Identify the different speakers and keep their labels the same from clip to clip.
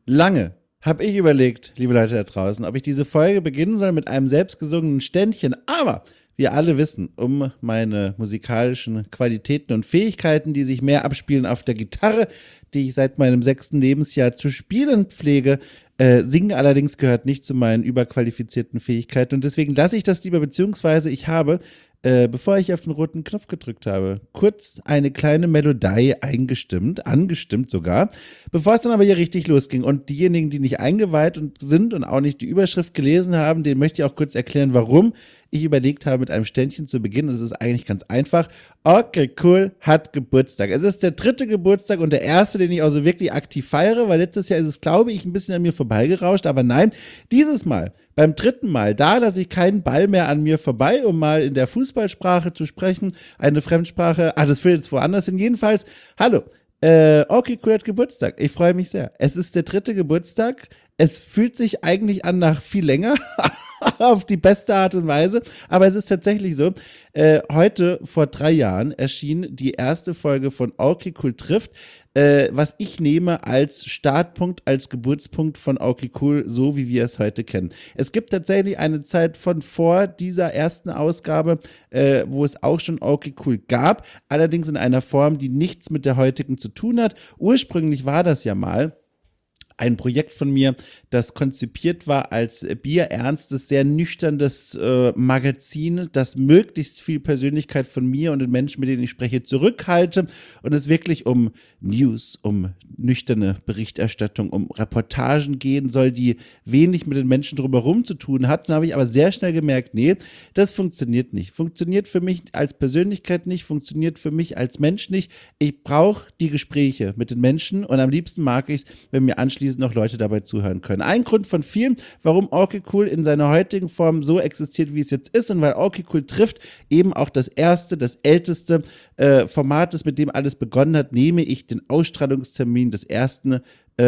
Speaker 1: Lange habe ich überlegt, liebe Leute da draußen, ob ich diese Folge beginnen soll mit einem selbstgesungenen Ständchen. Aber wir alle wissen um meine musikalischen Qualitäten und Fähigkeiten, die sich mehr abspielen auf der Gitarre, die ich seit meinem 6. Lebensjahr zu spielen pflege. Singen allerdings gehört nicht zu meinen überqualifizierten Fähigkeiten und deswegen lasse ich das lieber, beziehungsweise ich habe, bevor ich auf den roten Knopf gedrückt habe, kurz eine kleine Melodie angestimmt sogar, bevor es dann aber hier richtig losging. Und diejenigen, die nicht eingeweiht sind und auch nicht die Überschrift gelesen haben, denen möchte ich auch kurz erklären, warum ich überlegt habe, mit einem Ständchen zu beginnen. Es ist eigentlich ganz einfach. Okay, cool, hat Geburtstag. Es ist der 3. Geburtstag und der erste, den ich auch so wirklich aktiv feiere, weil letztes Jahr ist es, glaube ich, ein bisschen an mir vorbeigerauscht. Aber nein, dieses Mal, beim 3. Mal, da lasse ich keinen Ball mehr an mir vorbei, um mal in der Fußballsprache zu sprechen. Eine Fremdsprache, das führt jetzt woanders hin. Jedenfalls, hallo, okay, cool, hat Geburtstag. Ich freue mich sehr. Es ist der 3. Geburtstag. Es fühlt sich eigentlich an nach viel länger. Auf die beste Art und Weise, aber es ist tatsächlich so, heute vor 3 Jahren erschien die erste Folge von Okay Cool trifft, was ich nehme als Startpunkt, als Geburtspunkt von Okay Cool, so wie wir es heute kennen. Es gibt tatsächlich eine Zeit von vor dieser ersten Ausgabe, wo es auch schon Okay Cool gab, allerdings in einer Form, die nichts mit der heutigen zu tun hat. Ursprünglich war das ja mal ein Projekt von mir, das konzipiert war als bierernstes, sehr nüchternes Magazin, das möglichst viel Persönlichkeit von mir und den Menschen, mit denen ich spreche, zurückhalte und es wirklich um News, um nüchterne Berichterstattung, um Reportagen gehen soll, die wenig mit den Menschen drumherum zu tun hatten. Da habe ich aber sehr schnell gemerkt, nee, das funktioniert nicht. Funktioniert für mich als Persönlichkeit nicht, funktioniert für mich als Mensch nicht. Ich brauche die Gespräche mit den Menschen und am liebsten mag ich es, wenn mir anschließend noch Leute dabei zuhören können. Ein Grund von vielen, warum Okay Cool in seiner heutigen Form so existiert, wie es jetzt ist und weil Okay Cool trifft eben auch das erste, das älteste Format ist, mit dem alles begonnen hat, nehme ich den Ausstrahlungstermin des ersten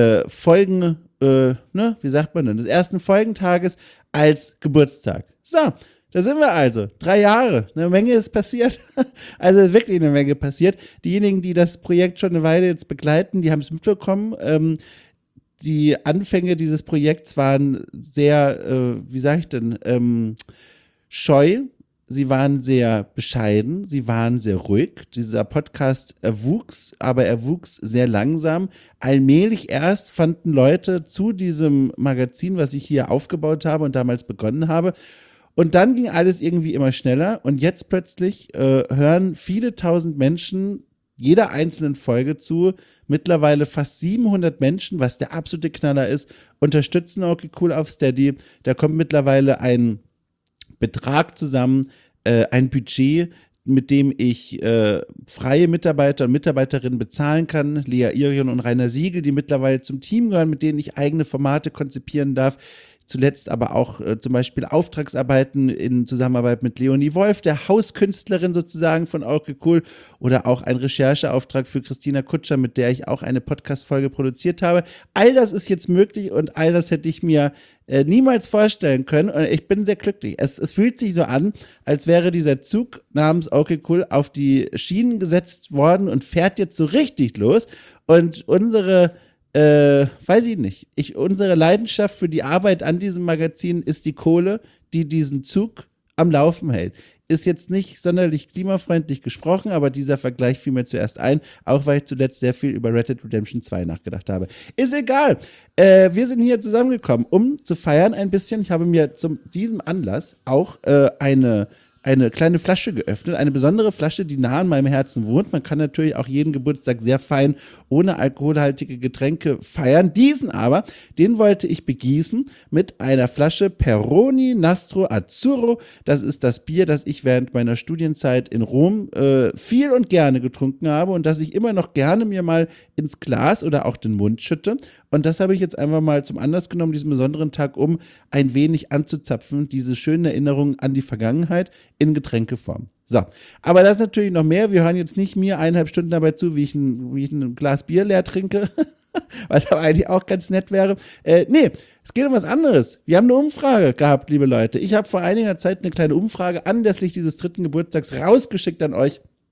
Speaker 1: wie sagt man denn, des ersten Folgentages als Geburtstag. So, da sind wir also. 3 Jahre. Eine Menge ist passiert. Also wirklich eine Menge passiert. Diejenigen, die das Projekt schon eine Weile jetzt begleiten, die haben es mitbekommen. Die Anfänge dieses Projekts waren sehr, scheu. Sie waren sehr bescheiden. Sie waren sehr ruhig. Dieser Podcast erwuchs, aber er wuchs sehr langsam. Allmählich erst fanden Leute zu diesem Magazin, was ich hier aufgebaut habe und damals begonnen habe. Und dann ging alles irgendwie immer schneller und jetzt plötzlich hören viele tausend Menschen jeder einzelnen Folge zu. Mittlerweile fast 700 Menschen, was der absolute Knaller ist, unterstützen Okay Cool auf Steady. Da kommt mittlerweile ein Betrag zusammen, ein Budget, mit dem ich freie Mitarbeiter und Mitarbeiterinnen bezahlen kann. Lea Irion und Rainer Siegel, die mittlerweile zum Team gehören, mit denen ich eigene Formate konzipieren darf. Zuletzt aber auch zum Beispiel Auftragsarbeiten in Zusammenarbeit mit Leonie Wolf, der Hauskünstlerin sozusagen von Okay Cool, oder auch ein Rechercheauftrag für Christina Kutscher, mit der ich auch eine Podcast-Folge produziert habe. All das ist jetzt möglich und all das hätte ich mir niemals vorstellen können und ich bin sehr glücklich. Es fühlt sich so an, als wäre dieser Zug namens Okay Cool auf die Schienen gesetzt worden und fährt jetzt so richtig los und unsere weiß ich nicht. Unsere Leidenschaft für die Arbeit an diesem Magazin ist die Kohle, die diesen Zug am Laufen hält. Ist jetzt nicht sonderlich klimafreundlich gesprochen, aber dieser Vergleich fiel mir zuerst ein, auch weil ich zuletzt sehr viel über Red Dead Redemption 2 nachgedacht habe. Ist egal. Wir sind hier zusammengekommen, um zu feiern ein bisschen. Ich habe mir zu diesem Anlass auch eine kleine Flasche geöffnet, eine besondere Flasche, die nah an meinem Herzen wohnt. Man kann natürlich auch jeden Geburtstag sehr fein ohne alkoholhaltige Getränke feiern. Den wollte ich begießen mit einer Flasche Peroni Nastro Azzurro. Das ist das Bier, das ich während meiner Studienzeit in Rom viel und gerne getrunken habe und das ich immer noch gerne mir mal ins Glas oder auch den Mund schütte. Und das habe ich jetzt einfach mal zum Anlass genommen, diesen besonderen Tag, um ein wenig anzuzapfen, diese schönen Erinnerungen an die Vergangenheit in Getränkeform. So, aber das ist natürlich noch mehr. Wir hören jetzt nicht mir 1,5 Stunden dabei zu, wie ich ein Glas Bier leer trinke, was aber eigentlich auch ganz nett wäre. Nee, es geht um was anderes. Wir haben eine Umfrage gehabt, liebe Leute. Ich habe vor einiger Zeit eine kleine Umfrage anlässlich dieses 3. Geburtstags rausgeschickt an euch.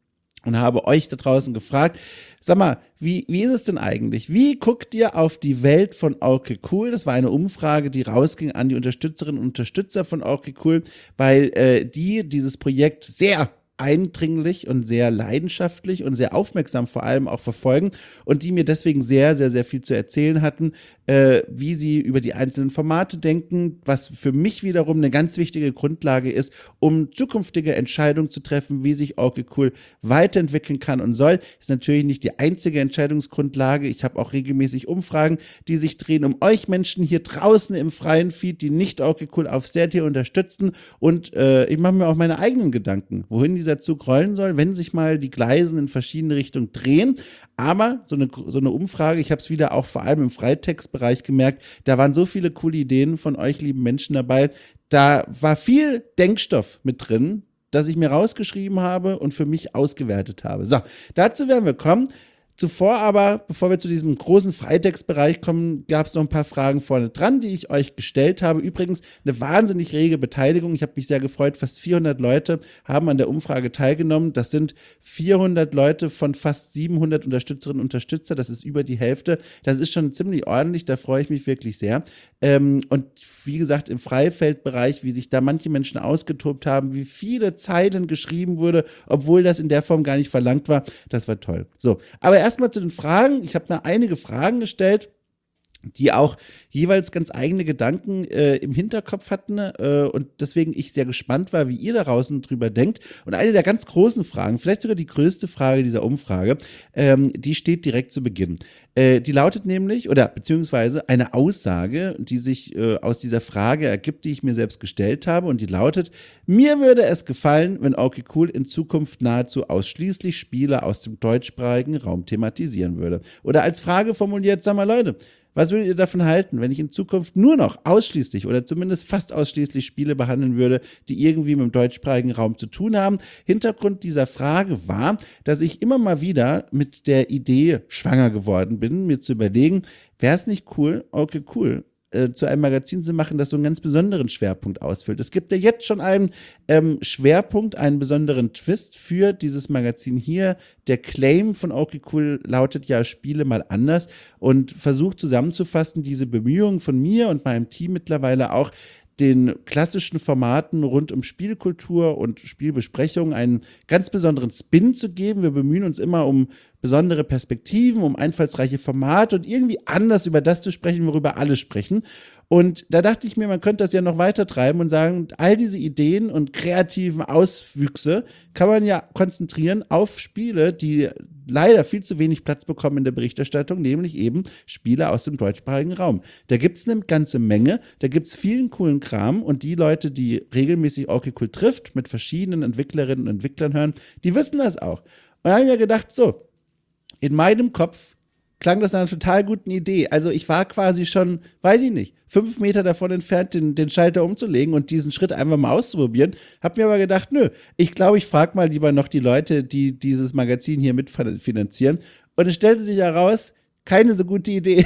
Speaker 1: und habe euch da draußen gefragt, sag mal, wie ist es denn eigentlich? Wie guckt ihr auf die Welt von Okay Cool? Das war eine Umfrage, die rausging an die Unterstützerinnen und Unterstützer von Okay Cool, weil die dieses Projekt sehr eindringlich und sehr leidenschaftlich und sehr aufmerksam vor allem auch verfolgen und die mir deswegen sehr, sehr, sehr viel zu erzählen hatten, wie sie über die einzelnen Formate denken, was für mich wiederum eine ganz wichtige Grundlage ist, um zukünftige Entscheidungen zu treffen, wie sich Okay Cool weiterentwickeln kann und soll. Ist natürlich nicht die einzige Entscheidungsgrundlage. Ich habe auch regelmäßig Umfragen, die sich drehen um euch Menschen hier draußen im freien Feed, die nicht Okay Cool auf Steady unterstützen und ich mache mir auch meine eigenen Gedanken, wohin dieser Zug rollen soll, wenn sich mal die Gleisen in verschiedene Richtungen drehen. Aber so eine Umfrage, ich habe es wieder auch vor allem im Freitextbereich gemerkt, da waren so viele coole Ideen von euch lieben Menschen dabei. Da war viel Denkstoff mit drin, das ich mir rausgeschrieben habe und für mich ausgewertet habe. So, dazu werden wir kommen. Zuvor aber, bevor wir zu diesem großen Freitextbereich kommen, gab es noch ein paar Fragen vorne dran, die ich euch gestellt habe. Übrigens eine wahnsinnig rege Beteiligung. Ich habe mich sehr gefreut. Fast 400 Leute haben an der Umfrage teilgenommen. Das sind 400 Leute von fast 700 Unterstützerinnen und Unterstützer. Das ist über die Hälfte. Das ist schon ziemlich ordentlich. Da freue ich mich wirklich sehr. Und wie gesagt, im Freifeldbereich, wie sich da manche Menschen ausgetobt haben, wie viele Zeilen geschrieben wurde, obwohl das in der Form gar nicht verlangt war, das war toll. So, aber erstmal zu den Fragen. Ich habe da einige Fragen gestellt, die auch jeweils ganz eigene Gedanken im Hinterkopf hatten und deswegen ich sehr gespannt war, wie ihr da draußen drüber denkt. Und eine der ganz großen Fragen, vielleicht sogar die größte Frage dieser Umfrage, die steht direkt zu Beginn. Die lautet nämlich, oder beziehungsweise eine Aussage, die sich aus dieser Frage ergibt, die ich mir selbst gestellt habe, und die lautet: Mir würde es gefallen, wenn Okay Cool in Zukunft nahezu ausschließlich Spiele aus dem deutschsprachigen Raum thematisieren würde. Oder als Frage formuliert, sag mal Leute, was würdet ihr davon halten, wenn ich in Zukunft nur noch ausschließlich oder zumindest fast ausschließlich Spiele behandeln würde, die irgendwie mit dem deutschsprachigen Raum zu tun haben? Hintergrund dieser Frage war, dass ich immer mal wieder mit der Idee schwanger geworden bin, mir zu überlegen, wäre es nicht cool, Okay Cool, zu einem Magazin zu machen, das so einen ganz besonderen Schwerpunkt ausfüllt. Es gibt ja jetzt schon einen Schwerpunkt, einen besonderen Twist für dieses Magazin hier. Der Claim von Okay Cool lautet ja Spiele mal anders und versucht zusammenzufassen, diese Bemühungen von mir und meinem Team mittlerweile auch, den klassischen Formaten rund um Spielkultur und Spielbesprechung einen ganz besonderen Spin zu geben. Wir bemühen uns immer um besondere Perspektiven, um einfallsreiche Formate und irgendwie anders über das zu sprechen, worüber alle sprechen. Und da dachte ich mir, man könnte das ja noch weiter treiben und sagen, all diese Ideen und kreativen Auswüchse kann man ja konzentrieren auf Spiele, die leider viel zu wenig Platz bekommen in der Berichterstattung, nämlich eben Spiele aus dem deutschsprachigen Raum. Da gibt es eine ganze Menge, da gibt es vielen coolen Kram und die Leute, die regelmäßig Okay Cool trifft, mit verschiedenen Entwicklerinnen und Entwicklern hören, die wissen das auch. Und da habe ich mir gedacht, so, in meinem Kopf klang das nach einer total guten Idee. Also ich war quasi schon, weiß ich nicht, 5 Meter davon entfernt, den Schalter umzulegen und diesen Schritt einfach mal auszuprobieren. Hab mir aber gedacht, nö, ich glaube, ich frage mal lieber noch die Leute, die dieses Magazin hier mitfinanzieren. Und es stellte sich heraus, keine so gute Idee.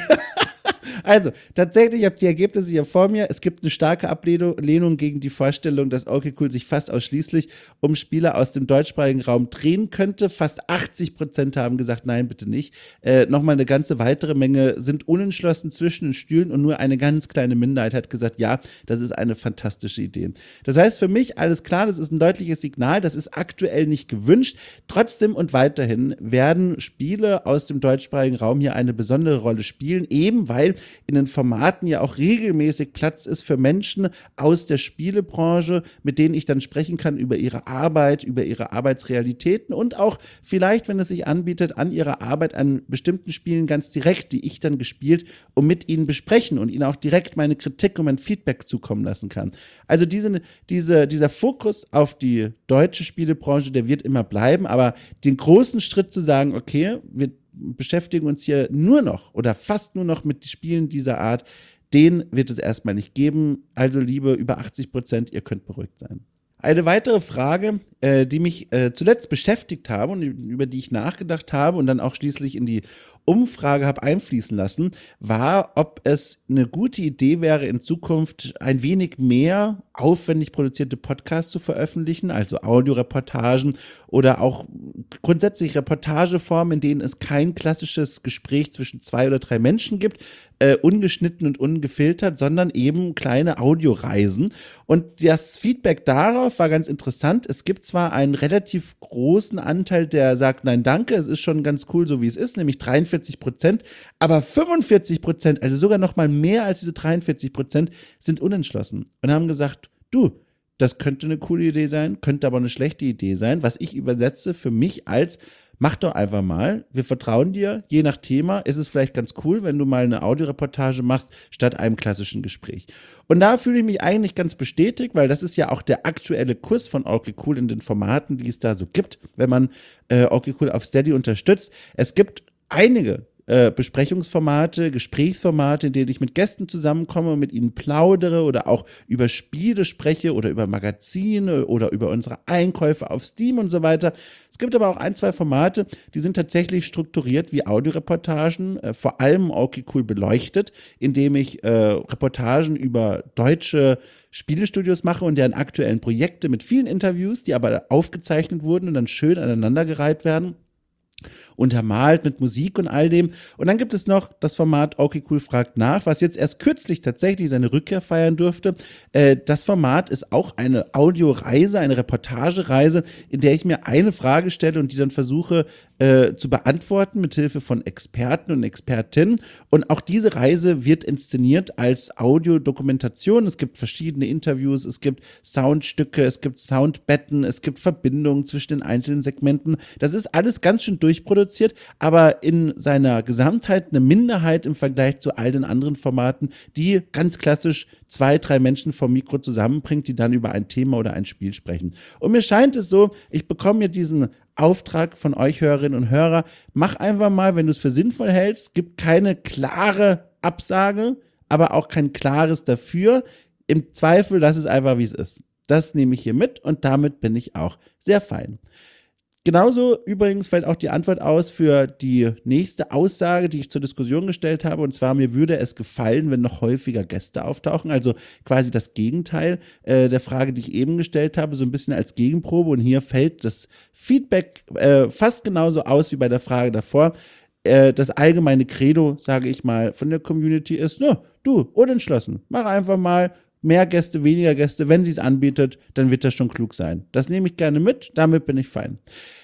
Speaker 1: Also, tatsächlich, ich habe die Ergebnisse hier vor mir. Es gibt eine starke Ablehnung gegen die Vorstellung, dass Okay Cool sich fast ausschließlich um Spieler aus dem deutschsprachigen Raum drehen könnte. Fast 80% haben gesagt, nein, bitte nicht. Nochmal eine ganze weitere Menge sind unentschlossen zwischen den Stühlen und nur eine ganz kleine Minderheit hat gesagt, ja, das ist eine fantastische Idee. Das heißt für mich, alles klar, das ist ein deutliches Signal, das ist aktuell nicht gewünscht. Trotzdem und weiterhin werden Spiele aus dem deutschsprachigen Raum hier eine besondere Rolle spielen, eben weil in den Formaten ja auch regelmäßig Platz ist für Menschen aus der Spielebranche, mit denen ich dann sprechen kann über ihre Arbeit, über ihre Arbeitsrealitäten und auch vielleicht, wenn es sich anbietet, an ihrer Arbeit an bestimmten Spielen ganz direkt, die ich dann gespielt und mit ihnen besprechen und ihnen auch direkt meine Kritik und mein Feedback zukommen lassen kann. Also dieser Fokus auf die deutsche Spielebranche, der wird immer bleiben, aber den großen Schritt zu sagen, okay, wir beschäftigen uns hier nur noch oder fast nur noch mit Spielen dieser Art, den wird es erstmal nicht geben. Also liebe über 80%, ihr könnt beruhigt sein. Eine weitere Frage, die mich zuletzt beschäftigt habe und über die ich nachgedacht habe und dann auch schließlich in die Umfrage habe einfließen lassen, war, ob es eine gute Idee wäre, in Zukunft ein wenig mehr aufwendig produzierte Podcasts zu veröffentlichen, also Audioreportagen oder auch grundsätzlich Reportageformen, in denen es kein klassisches Gespräch zwischen 2 oder 3 Menschen gibt, ungeschnitten und ungefiltert, sondern eben kleine Audioreisen. Und das Feedback darauf war ganz interessant. Es gibt zwar einen relativ großen Anteil, der sagt, nein, danke, es ist schon ganz cool, so wie es ist, nämlich 43%, aber 45%, also sogar noch mal mehr als diese 43%, sind unentschlossen und haben gesagt, du, das könnte eine coole Idee sein, könnte aber eine schlechte Idee sein, was ich übersetze für mich als: Mach doch einfach mal, wir vertrauen dir, je nach Thema ist es vielleicht ganz cool, wenn du mal eine Audioreportage machst, statt einem klassischen Gespräch. Und da fühle ich mich eigentlich ganz bestätigt, weil das ist ja auch der aktuelle Kurs von Okay Cool in den Formaten, die es da so gibt, wenn man Okay Cool auf Steady unterstützt. Es gibt einige Besprechungsformate, Gesprächsformate, in denen ich mit Gästen zusammenkomme und mit ihnen plaudere oder auch über Spiele spreche oder über Magazine oder über unsere Einkäufe auf Steam und so weiter. Es gibt aber auch 1, 2 Formate, die sind tatsächlich strukturiert wie Audioreportagen, vor allem Okay Cool beleuchtet, indem ich Reportagen über deutsche Spielestudios mache und deren aktuellen Projekte mit vielen Interviews, die aber aufgezeichnet wurden und dann schön aneinandergereiht werden, untermalt mit Musik und all dem. Und dann gibt es noch das Format Okay Cool fragt nach, was jetzt erst kürzlich tatsächlich seine Rückkehr feiern durfte. Das Format ist auch eine Audioreise, eine Reportagereise, in der ich mir eine Frage stelle und die dann versuche zu beantworten mit Hilfe von Experten und Expertinnen. Und auch diese Reise wird inszeniert als Audiodokumentation. Es gibt verschiedene Interviews, es gibt Soundstücke, es gibt Soundbetten, es gibt Verbindungen zwischen den einzelnen Segmenten. Das ist alles ganz schön durchproduziert, aber in seiner Gesamtheit eine Minderheit im Vergleich zu all den anderen Formaten, die ganz klassisch 2, 3 Menschen vom Mikro zusammenbringt, die dann über ein Thema oder ein Spiel sprechen. Und mir scheint es so, ich bekomme mir diesen Auftrag von euch Hörerinnen und Hörer, mach einfach mal, wenn du es für sinnvoll hältst, gibt keine klare Absage, aber auch kein klares dafür. Im Zweifel, lass es einfach, wie es ist. Das nehme ich hier mit und damit bin ich auch sehr fein. Genauso übrigens fällt auch die Antwort aus für die nächste Aussage, die ich zur Diskussion gestellt habe. Und zwar, mir würde es gefallen, wenn noch häufiger Gäste auftauchen. Also quasi das Gegenteil der Frage, die ich eben gestellt habe, so ein bisschen als Gegenprobe. Und hier fällt das Feedback fast genauso aus wie bei der Frage davor. Das allgemeine Credo, sage ich mal, von der Community ist, du, unentschlossen, mach einfach mal mehr Gäste, weniger Gäste, wenn sie es anbietet, dann wird das schon klug sein. Das nehme ich gerne mit, damit bin ich fein.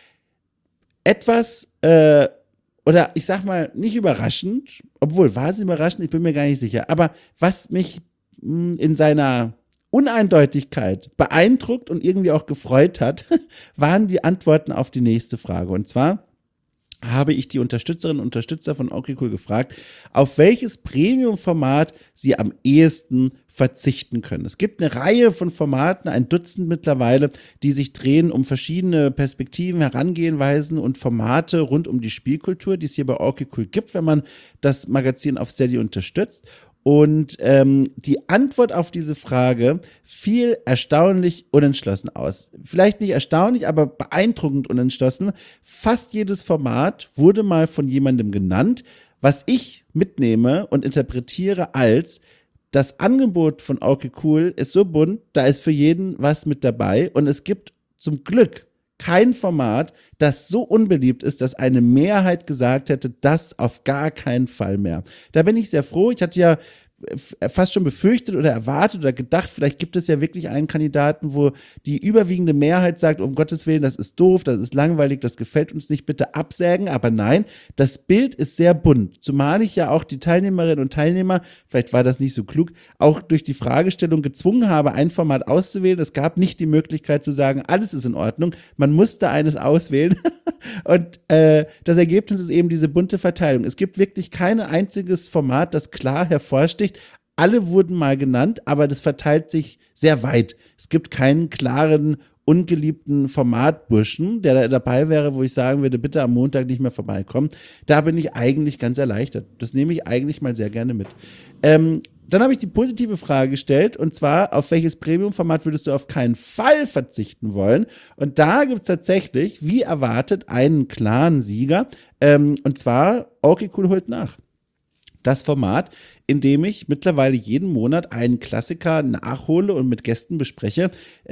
Speaker 1: Etwas, oder ich sag mal, nicht überraschend, obwohl, war es überraschend, ich bin mir gar nicht sicher, aber was mich in seiner Uneindeutigkeit beeindruckt und irgendwie auch gefreut hat, waren die Antworten auf die nächste Frage. Und zwar habe ich die Unterstützerinnen und Unterstützer von Okay Cool gefragt, auf welches Premium-Format sie am ehesten verzichten können. Es gibt eine Reihe von Formaten, 1 Dutzend mittlerweile, die sich drehen um verschiedene Perspektiven, Herangehenweisen und Formate rund um die Spielkultur, die es hier bei Okay Cool gibt, wenn man das Magazin auf Steady unterstützt. Und die Antwort auf diese Frage fiel erstaunlich unentschlossen aus. Vielleicht nicht erstaunlich, aber beeindruckend unentschlossen. Fast jedes Format wurde mal von jemandem genannt, was ich mitnehme und interpretiere als: Das Angebot von Okay Cool ist so bunt, da ist für jeden was mit dabei und es gibt zum Glück kein Format, das so unbeliebt ist, dass eine Mehrheit gesagt hätte, das auf gar keinen Fall mehr. Da bin ich sehr froh. Ich hatte ja fast schon befürchtet oder erwartet oder gedacht, vielleicht gibt es ja wirklich einen Kandidaten, wo die überwiegende Mehrheit sagt, um Gottes Willen, das ist doof, das ist langweilig, das gefällt uns nicht, bitte absägen. Aber nein, das Bild ist sehr bunt. Zumal ich ja auch die Teilnehmerinnen und Teilnehmer, vielleicht war das nicht so klug, auch durch die Fragestellung gezwungen habe, ein Format auszuwählen. Es gab nicht die Möglichkeit zu sagen, alles ist in Ordnung. Man musste eines auswählen. Und das Ergebnis ist eben diese bunte Verteilung. Es gibt wirklich kein einziges Format, das klar hervorsticht. Alle wurden mal genannt, aber das verteilt sich sehr weit. Es gibt keinen klaren, ungeliebten Formatburschen, der da dabei wäre, wo ich sagen würde, bitte am Montag nicht mehr vorbeikommen. Da bin ich eigentlich ganz erleichtert. Das nehme ich eigentlich mal sehr gerne mit. dann habe ich die positive Frage gestellt, und zwar, auf welches Premium-Format würdest du auf keinen Fall verzichten wollen? Und da gibt es tatsächlich, wie erwartet, einen klaren Sieger, und zwar Okay Cool holt nach. Das Format, in dem ich mittlerweile jeden Monat einen Klassiker nachhole und mit Gästen bespreche,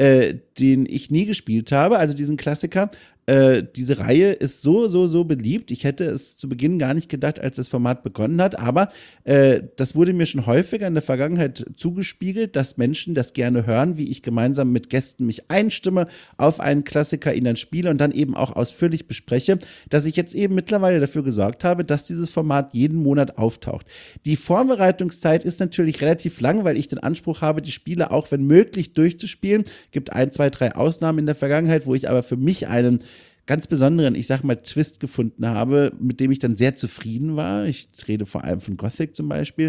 Speaker 1: den ich nie gespielt habe, also diesen Klassiker. Diese Reihe ist so beliebt. Ich hätte es zu Beginn gar nicht gedacht, als das Format begonnen hat, aber das wurde mir schon häufiger in der Vergangenheit zugespiegelt, dass Menschen das gerne hören, wie ich gemeinsam mit Gästen mich einstimme auf einen Klassiker, ihn dann spiele und dann eben auch ausführlich bespreche, dass ich jetzt eben mittlerweile dafür gesorgt habe, dass dieses Format jeden Monat auftaucht. Die Vorbereitungszeit ist natürlich relativ lang, weil ich den Anspruch habe, die Spiele auch wenn möglich durchzuspielen. Gibt 1, 2, 3 Ausnahmen in der Vergangenheit, wo ich aber für mich einen ganz besonderen, ich sag mal, Twist gefunden habe, mit dem ich dann sehr zufrieden war. Ich rede vor allem von Gothic zum Beispiel.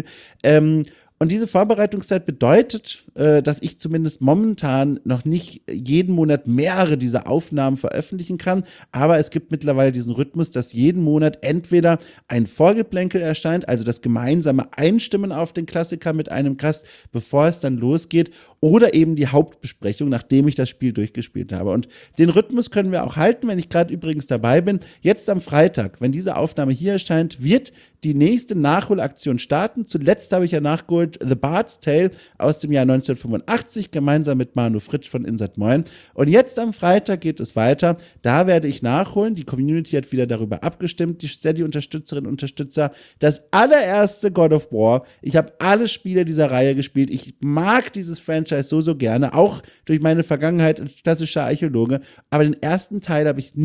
Speaker 1: Und diese Vorbereitungszeit bedeutet, dass ich zumindest momentan noch nicht jeden Monat mehrere dieser Aufnahmen veröffentlichen kann, aber es gibt mittlerweile diesen Rhythmus, dass jeden Monat entweder ein Vorgeplänkel erscheint, also das gemeinsame Einstimmen auf den Klassiker mit einem Gast, bevor es dann losgeht, oder eben die Hauptbesprechung, nachdem ich das Spiel durchgespielt habe. Und den Rhythmus können wir auch halten, wenn ich gerade übrigens dabei bin. Jetzt am Freitag, wenn diese Aufnahme hier erscheint, wird die nächste Nachholaktion starten. Zuletzt habe ich ja nachgeholt The Bard's Tale aus dem Jahr 1985, gemeinsam mit Manu Fritsch von Insert Moin. Und jetzt am Freitag geht es weiter. Da werde ich nachholen. Die Community hat wieder darüber abgestimmt, die Steady-Unterstützerinnen und Unterstützer. Das allererste God of War. Ich habe alle Spiele dieser Reihe gespielt. Ich mag dieses Franchise so gerne, auch durch meine Vergangenheit als klassischer Archäologe. Aber den ersten Teil habe ich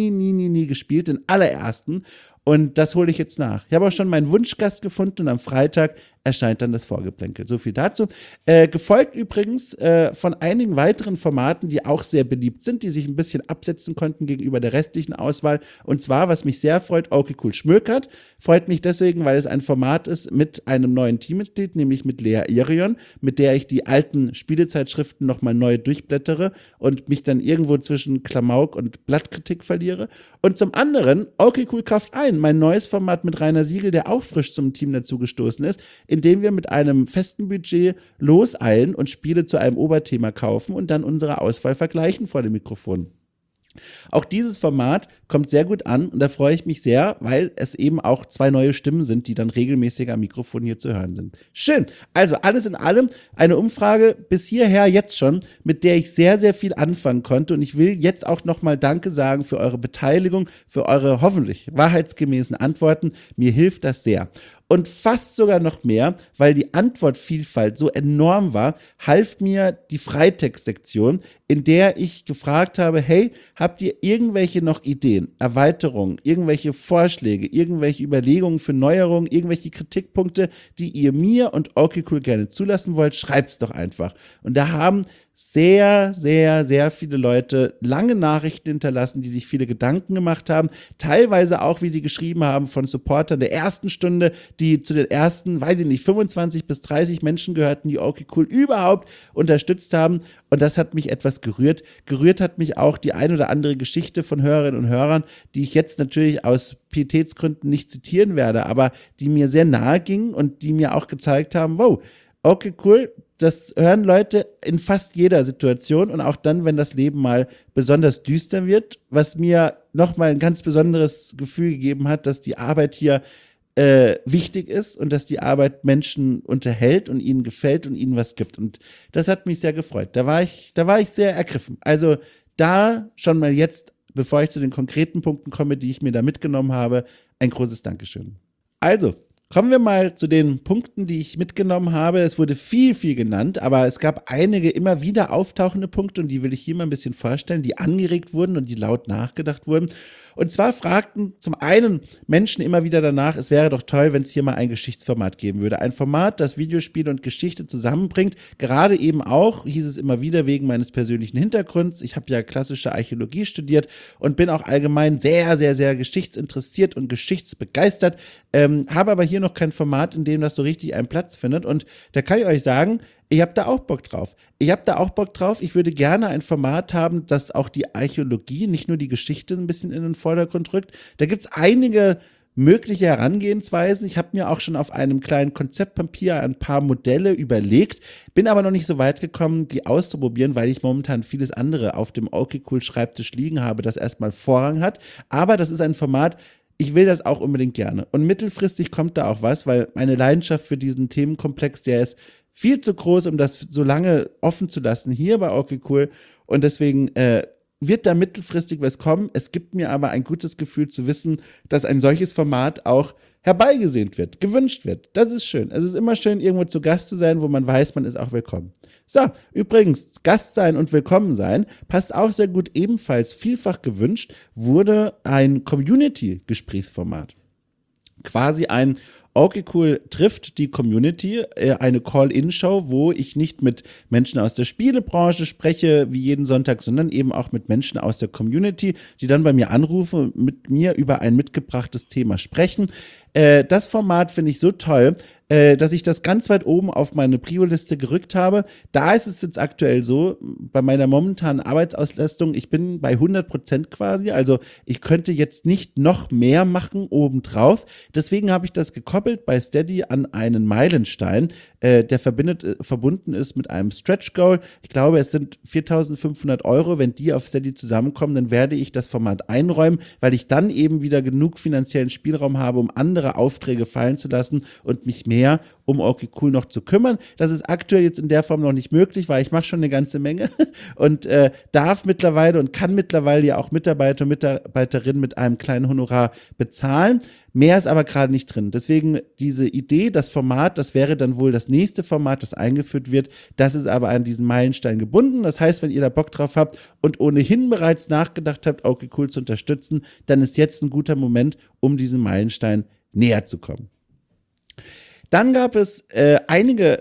Speaker 1: nie gespielt, den allerersten. Und das hole ich jetzt nach. Ich habe auch schon meinen Wunschgast gefunden und am Freitag erscheint dann das Vorgeplänkel. So viel dazu. Gefolgt übrigens von einigen weiteren Formaten, die auch sehr beliebt sind, die sich ein bisschen absetzen konnten gegenüber der restlichen Auswahl. Und zwar, was mich sehr freut, Okay Cool schmökert. Freut mich deswegen, weil es ein Format ist mit einem neuen Teammitglied, nämlich mit Lea Irion, mit der ich die alten Spielezeitschriften nochmal neu durchblättere und mich dann irgendwo zwischen Klamauk und Blattkritik verliere. Und zum anderen, Okay Cool kauft ein, mein neues Format mit Rainer Siegel, der auch frisch zum Team dazugestoßen ist, indem wir mit einem festen Budget loseilen und Spiele zu einem Oberthema kaufen und dann unsere Auswahl vergleichen vor dem Mikrofon. Auch dieses Format kommt sehr gut an und da freue ich mich sehr, weil es eben auch 2 neue Stimmen sind, die dann regelmäßig am Mikrofon hier zu hören sind. Schön. Also alles in allem eine Umfrage bis hierher jetzt schon, mit der ich sehr, sehr viel anfangen konnte und ich will jetzt auch nochmal Danke sagen für eure Beteiligung, für eure hoffentlich wahrheitsgemäßen Antworten. Mir hilft das sehr. Und fast sogar noch mehr, weil die Antwortvielfalt so enorm war, half mir die Freitext-Sektion, in der ich gefragt habe, hey, habt ihr irgendwelche noch Ideen, Erweiterungen, irgendwelche Vorschläge, irgendwelche Überlegungen für Neuerungen, irgendwelche Kritikpunkte, die ihr mir und Okay Cool gerne zulassen wollt, schreibt's doch einfach. Und da haben sehr viele Leute lange Nachrichten hinterlassen, die sich viele Gedanken gemacht haben, teilweise auch, wie sie geschrieben haben, von Supportern der ersten Stunde, die zu den ersten, 25 bis 30 Menschen gehörten, die Okay Cool überhaupt unterstützt haben und das hat mich etwas gerührt. Gerührt hat mich auch die ein oder andere Geschichte von Hörerinnen und Hörern, die ich jetzt natürlich aus Pietätsgründen nicht zitieren werde, aber die mir sehr nahe gingen und die mir auch gezeigt haben, wow, Okay Cool, das hören Leute in fast jeder Situation und auch dann, wenn das Leben mal besonders düster wird, was mir nochmal ein ganz besonderes Gefühl gegeben hat, dass die Arbeit hier wichtig ist und dass die Arbeit Menschen unterhält und ihnen gefällt und ihnen was gibt. Und das hat mich sehr gefreut. Da war ich sehr ergriffen. Also da schon mal jetzt, bevor ich zu den konkreten Punkten komme, die ich mir da mitgenommen habe, ein großes Dankeschön. Also, kommen wir mal zu den Punkten, die ich mitgenommen habe. Es wurde viel genannt, aber es gab einige immer wieder auftauchende Punkte und die will ich hier mal ein bisschen vorstellen, die angeregt wurden und die laut nachgedacht wurden. Und zwar fragten zum einen Menschen immer wieder danach, es wäre doch toll, wenn es hier mal ein Geschichtsformat geben würde. Ein Format, das Videospiele und Geschichte zusammenbringt. Gerade eben auch, hieß es immer wieder, wegen meines persönlichen Hintergrunds. Ich habe ja klassische Archäologie studiert und bin auch allgemein sehr geschichtsinteressiert und geschichtsbegeistert. Habe aber hier noch kein Format, in dem das so richtig einen Platz findet. Und da kann ich euch sagen, ich habe da auch Bock drauf. Ich würde gerne ein Format haben, das auch die Archäologie, nicht nur die Geschichte ein bisschen in den Vordergrund rückt. Da gibt es einige mögliche Herangehensweisen. Ich habe mir auch schon auf einem kleinen Konzeptpapier ein paar Modelle überlegt, bin aber noch nicht so weit gekommen, die auszuprobieren, weil ich momentan vieles andere auf dem Okay Cool Schreibtisch liegen habe, das erstmal Vorrang hat. Aber das ist ein Format, ich will das auch unbedingt gerne. Und mittelfristig kommt da auch was, weil meine Leidenschaft für diesen Themenkomplex, der ist viel zu groß, um das so lange offen zu lassen hier bei Okay Cool. Und deswegen wird da mittelfristig was kommen. Es gibt mir aber ein gutes Gefühl zu wissen, dass ein solches Format auch herbeigesehnt wird, gewünscht wird. Das ist schön. Es ist immer schön, irgendwo zu Gast zu sein, wo man weiß, man ist auch willkommen. So, übrigens, Gast sein und willkommen sein passt auch sehr gut, ebenfalls vielfach gewünscht, wurde ein Community-Gesprächsformat. Quasi ein Okay Cool trifft die Community, eine Call-In-Show, wo ich nicht mit Menschen aus der Spielebranche spreche, wie jeden Sonntag, sondern eben auch mit Menschen aus der Community, die dann bei mir anrufen und mit mir über ein mitgebrachtes Thema sprechen. Das Format finde ich so toll, dass ich das ganz weit oben auf meine Prio-Liste gerückt habe. Da ist es jetzt aktuell so, bei meiner momentanen Arbeitsauslastung, ich bin bei 100% quasi, also ich könnte jetzt nicht noch mehr machen obendrauf. Deswegen habe ich das gekoppelt bei Steady an einen Meilenstein, der verbunden ist mit einem Stretch-Goal. Ich glaube, es sind 4.500 €. Wenn die auf Steady zusammenkommen, dann werde ich das Format einräumen, weil ich dann eben wieder genug finanziellen Spielraum habe, um andere Aufträge fallen zu lassen und mich mehr um Okay Cool noch zu kümmern. Das ist aktuell jetzt in der Form noch nicht möglich, weil ich mache schon eine ganze Menge und darf mittlerweile und kann mittlerweile ja auch Mitarbeiter und Mitarbeiterinnen mit einem kleinen Honorar bezahlen. Mehr ist aber gerade nicht drin. Deswegen diese Idee, das Format, das wäre dann wohl das nächste Format, das eingeführt wird. Das ist aber an diesen Meilenstein gebunden. Das heißt, wenn ihr da Bock drauf habt und ohnehin bereits nachgedacht habt, Okay Cool zu unterstützen, dann ist jetzt ein guter Moment, um diesem Meilenstein näher zu kommen. Dann gab es einige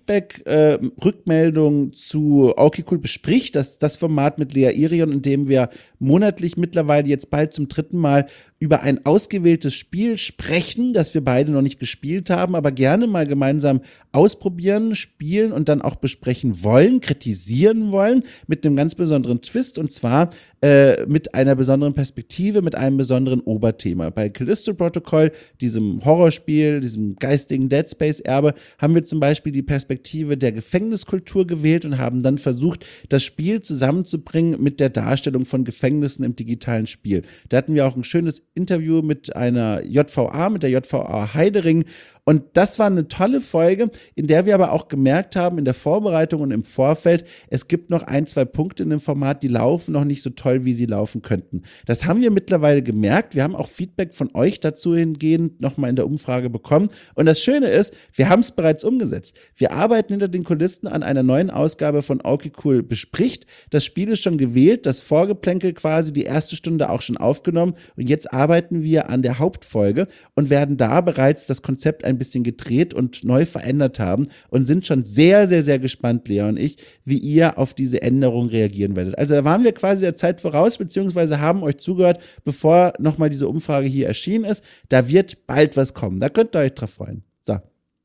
Speaker 1: Feedback-Rückmeldungen zu Okay Cool bespricht, das Format mit Lea Irion, in dem wir monatlich mittlerweile jetzt bald zum 3. Mal über ein ausgewähltes Spiel sprechen, das wir beide noch nicht gespielt haben, aber gerne mal gemeinsam ausprobieren, spielen und dann auch besprechen wollen, kritisieren wollen, mit einem ganz besonderen Twist, und zwar mit einer besonderen Perspektive, mit einem besonderen Oberthema. Bei Callisto Protocol, diesem Horrorspiel, diesem geistigen Dead Space-Erbe, haben wir zum Beispiel die Perspektive der Gefängniskultur gewählt und haben dann versucht, das Spiel zusammenzubringen mit der Darstellung von Gefängnissen im digitalen Spiel. Da hatten wir auch ein schönes Interview mit einer JVA, mit der JVA Heidering. Und das war eine tolle Folge, in der wir aber auch gemerkt haben, in der Vorbereitung und im Vorfeld, es gibt noch 1, 2 Punkte in dem Format, die laufen noch nicht so toll, wie sie laufen könnten. Das haben wir mittlerweile gemerkt. Wir haben auch Feedback von euch dazu hingehend nochmal in der Umfrage bekommen. Und das Schöne ist, wir haben es bereits umgesetzt. Wir arbeiten hinter den Kulissen an einer neuen Ausgabe von Okay Cool bespricht. Das Spiel ist schon gewählt, das Vorgeplänkel quasi, die erste Stunde auch schon aufgenommen. Und jetzt arbeiten wir an der Hauptfolge und werden da bereits das Konzept ein bisschen gedreht und neu verändert haben und sind schon sehr, sehr, sehr gespannt, Lea und ich, wie ihr auf diese Änderung reagieren werdet. Also da waren wir quasi der Zeit voraus, beziehungsweise haben euch zugehört, bevor nochmal diese Umfrage hier erschienen ist. Da wird bald was kommen. Da könnt ihr euch drauf freuen. So.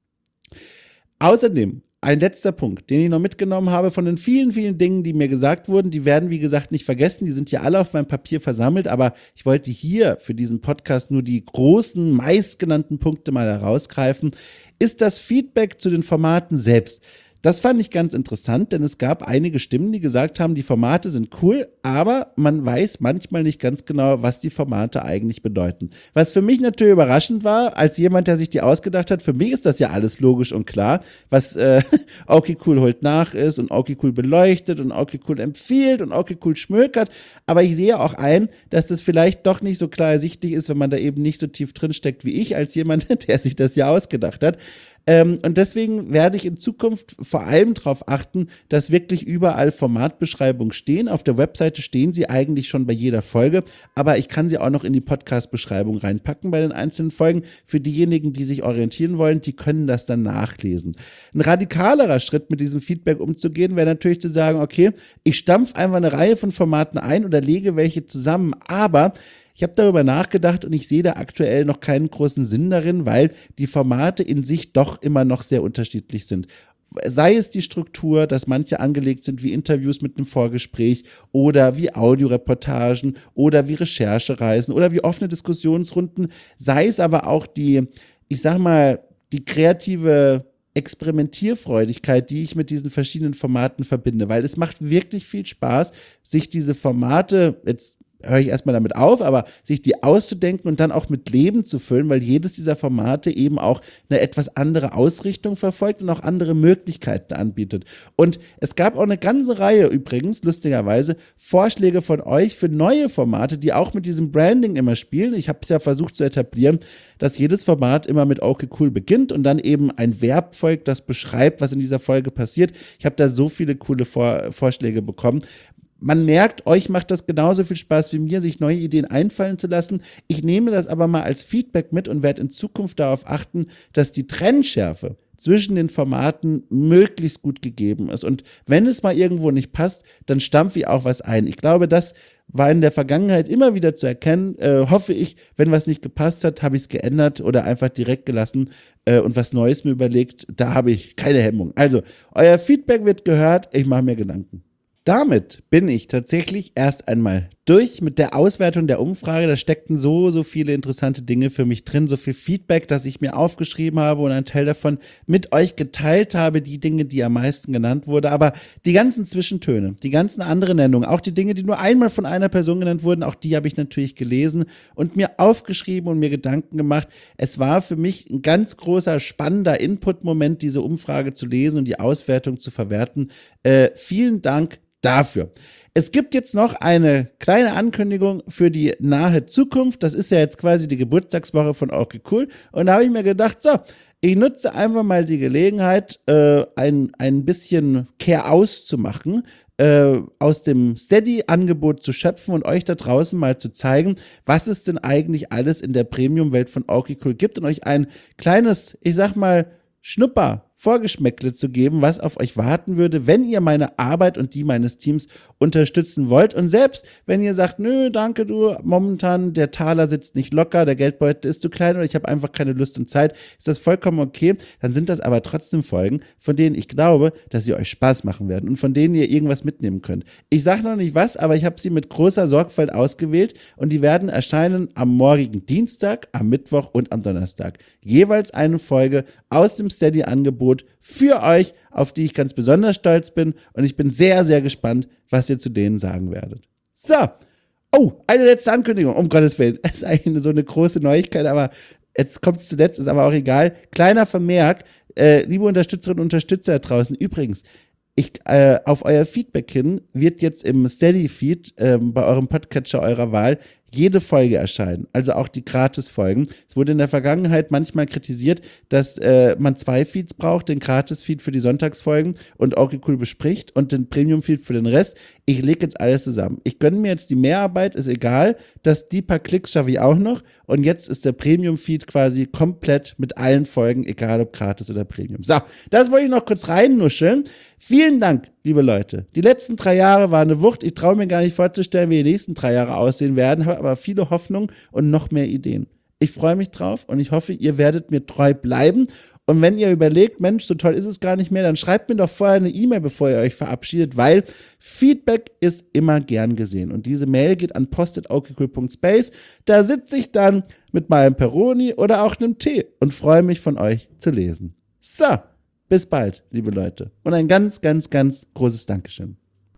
Speaker 1: Außerdem ein letzter Punkt, den ich noch mitgenommen habe von den vielen, vielen Dingen, die mir gesagt wurden. Die werden, wie gesagt, nicht vergessen. Die sind hier alle auf meinem Papier versammelt. Aber ich wollte hier für diesen Podcast nur die großen, meistgenannten Punkte mal herausgreifen. Ist das Feedback zu den Formaten selbst? Das fand ich ganz interessant, denn es gab einige Stimmen, die gesagt haben, die Formate sind cool, aber man weiß manchmal nicht ganz genau, was die Formate eigentlich bedeuten. Was für mich natürlich überraschend war, als jemand, der sich die ausgedacht hat, für mich ist das ja alles logisch und klar, was Okay Cool holt nach ist und Okay Cool beleuchtet und Okay Cool empfiehlt und Okay Cool schmökert, aber ich sehe auch ein, dass das vielleicht doch nicht so klar ersichtlich ist, wenn man da eben nicht so tief drin steckt wie ich, als jemand, der sich das ja ausgedacht hat. Und deswegen werde ich in Zukunft vor allem darauf achten, dass wirklich überall Formatbeschreibungen stehen. Auf der Webseite stehen sie eigentlich schon bei jeder Folge, aber ich kann sie auch noch in die Podcast-Beschreibung reinpacken bei den einzelnen Folgen. Für diejenigen, die sich orientieren wollen, die können das dann nachlesen. Ein radikalerer Schritt, mit diesem Feedback umzugehen, wäre natürlich zu sagen, okay, ich stampfe einfach eine Reihe von Formaten ein oder lege welche zusammen, aber ich habe darüber nachgedacht und ich sehe da aktuell noch keinen großen Sinn darin, weil die Formate in sich doch immer noch sehr unterschiedlich sind. Sei es die Struktur, dass manche angelegt sind wie Interviews mit einem Vorgespräch oder wie Audioreportagen oder wie Recherchereisen oder wie offene Diskussionsrunden, sei es aber auch die, ich sag mal, die kreative Experimentierfreudigkeit, die ich mit diesen verschiedenen Formaten verbinde, weil es macht wirklich viel Spaß, sich diese Formate, jetzt höre ich erstmal damit auf, aber sich die auszudenken und dann auch mit Leben zu füllen, weil jedes dieser Formate eben auch eine etwas andere Ausrichtung verfolgt und auch andere Möglichkeiten anbietet. Und es gab auch eine ganze Reihe übrigens, lustigerweise, Vorschläge von euch für neue Formate, die auch mit diesem Branding immer spielen. Ich habe es ja versucht zu etablieren, dass jedes Format immer mit okay, cool beginnt und dann eben ein Verb folgt, das beschreibt, was in dieser Folge passiert. Ich habe da so viele coole Vorschläge bekommen. Man merkt, euch macht das genauso viel Spaß wie mir, sich neue Ideen einfallen zu lassen. Ich nehme das aber mal als Feedback mit und werde in Zukunft darauf achten, dass die Trennschärfe zwischen den Formaten möglichst gut gegeben ist. Und wenn es mal irgendwo nicht passt, dann stampfe ich auch was ein. Ich glaube, das war in der Vergangenheit immer wieder zu erkennen. Hoffe ich, wenn was nicht gepasst hat, habe ich es geändert oder einfach direkt gelassen und was Neues mir überlegt. Da habe ich keine Hemmung. Also, euer Feedback wird gehört. Ich mache mir Gedanken. Damit bin ich tatsächlich erst einmal durch mit der Auswertung der Umfrage. Da steckten so viele interessante Dinge für mich drin, so viel Feedback, das ich mir aufgeschrieben habe und einen Teil davon mit euch geteilt habe, die Dinge, die am meisten genannt wurden. Aber die ganzen Zwischentöne, die ganzen anderen Nennungen, auch die Dinge, die nur einmal von einer Person genannt wurden, auch die habe ich natürlich gelesen und mir aufgeschrieben und mir Gedanken gemacht. Es war für mich ein ganz großer, spannender Input-Moment, diese Umfrage zu lesen und die Auswertung zu verwerten. Vielen Dank dafür. Es gibt jetzt noch eine kleine Ankündigung für die nahe Zukunft. Das ist ja jetzt quasi die Geburtstagswoche von Okay Cool. Und da habe ich mir gedacht, so, ich nutze einfach mal die Gelegenheit, ein bisschen Care-Aus zu machen, aus dem Steady-Angebot zu schöpfen und euch da draußen mal zu zeigen, was es denn eigentlich alles in der Premium-Welt von Okay Cool gibt und euch ein kleines, ich sag mal, Vorgeschmäckle zu geben, was auf euch warten würde, wenn ihr meine Arbeit und die meines Teams unterstützen wollt. Und selbst wenn ihr sagt, nö, danke du, momentan der Taler sitzt nicht locker, der Geldbeutel ist zu klein oder ich habe einfach keine Lust und Zeit, ist das vollkommen okay. Dann sind das aber trotzdem Folgen, von denen ich glaube, dass sie euch Spaß machen werden und von denen ihr irgendwas mitnehmen könnt. Ich sage noch nicht was, aber ich habe sie mit großer Sorgfalt ausgewählt und die werden erscheinen am morgigen Dienstag, am Mittwoch und am Donnerstag. Jeweils eine Folge aus dem Steady-Angebot für euch, auf die ich ganz besonders stolz bin und ich bin sehr, sehr gespannt, was ihr zu denen sagen werdet. So, oh, eine letzte Ankündigung, um Gottes Willen, das ist eigentlich so eine große Neuigkeit, aber jetzt kommt es zuletzt, ist aber auch egal. Kleiner Vermerk, liebe Unterstützerinnen und Unterstützer da draußen, übrigens, auf euer Feedback hin wird jetzt im Steady-Feed bei eurem Podcatcher eurer Wahl jede Folge erscheinen, also auch die Gratis-Folgen. Es wurde in der Vergangenheit manchmal kritisiert, dass man 2 Feeds braucht, den Gratis-Feed für die Sonntagsfolgen und Okay Cool bespricht und den Premium-Feed für den Rest. Ich lege jetzt alles zusammen. Ich gönne mir jetzt die Mehrarbeit, ist egal, die paar Klicks schaffe ich auch noch und jetzt ist der Premium-Feed quasi komplett mit allen Folgen, egal ob gratis oder Premium. So, das wollte ich noch kurz reinnuscheln. Vielen Dank, liebe Leute. Die letzten 3 Jahre waren eine Wucht. Ich traue mir gar nicht vorzustellen, wie die nächsten 3 Jahre aussehen werden, habe aber viele Hoffnungen und noch mehr Ideen. Ich freue mich drauf und ich hoffe, ihr werdet mir treu bleiben. Und wenn ihr überlegt, Mensch, so toll ist es gar nicht mehr, dann schreibt mir doch vorher eine E-Mail, bevor ihr euch verabschiedet, weil Feedback ist immer gern gesehen. Und diese Mail geht an post@okcool.space. Da sitze ich dann mit meinem Peroni oder auch einem Tee und freue mich von euch zu lesen. So, bis bald, liebe Leute. Und ein ganz, ganz, ganz großes Dankeschön.